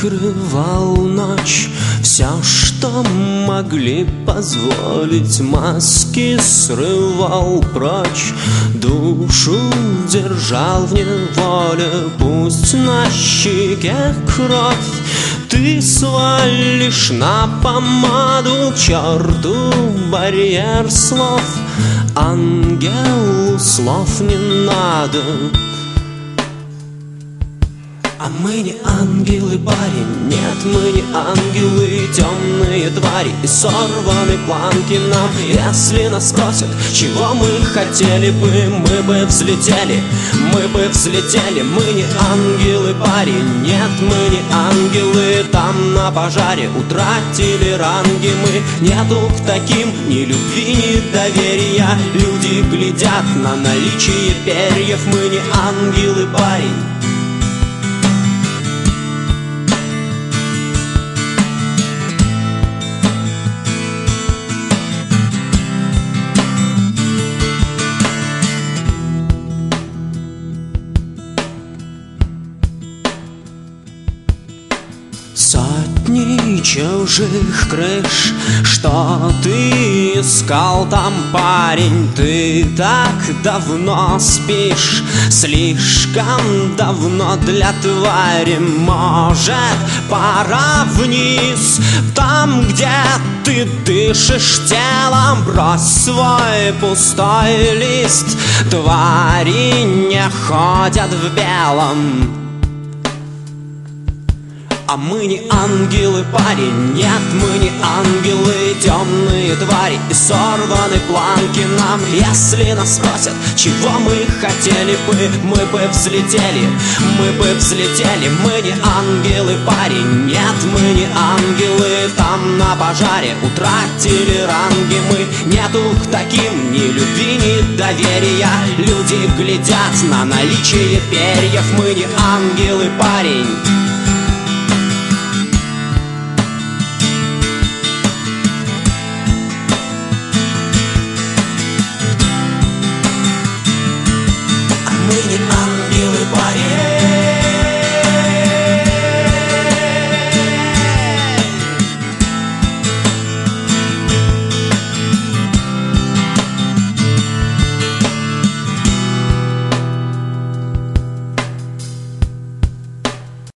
закрывал ночь. Все, что могли позволить, маски срывал прочь. Душу держал в неволе, пусть на щеке кровь. Ты свалишь на помаду к черту барьер слов. Ангелу слов не надо. А мы не ангелы, парень, нет, мы не ангелы, темные твари и сорваны планки нам. Если нас спросят, чего мы хотели бы, мы бы взлетели, мы бы взлетели. Мы не ангелы, парень, нет, мы не ангелы, там на пожаре утратили ранги мы. Нету к таким ни любви, ни доверия, люди глядят на наличие перьев. Мы не ангелы, парень. Сотни чужих крыш, что ты искал там, парень? Ты так давно спишь, слишком давно для твари. Может, пора вниз, там, где ты дышишь телом, брось свой пустой лист. Твари не ходят в белом. А мы не ангелы, парень, нет, мы не ангелы, темные твари и сорваны планки нам. Если нас спросят, чего мы хотели бы, мы бы взлетели, мы бы взлетели. Мы не ангелы, парень, нет, мы не ангелы, там на пожаре утратили ранги мы. Нету к таким ни любви, ни доверия, люди глядят на наличие перьев. Мы не ангелы, парень.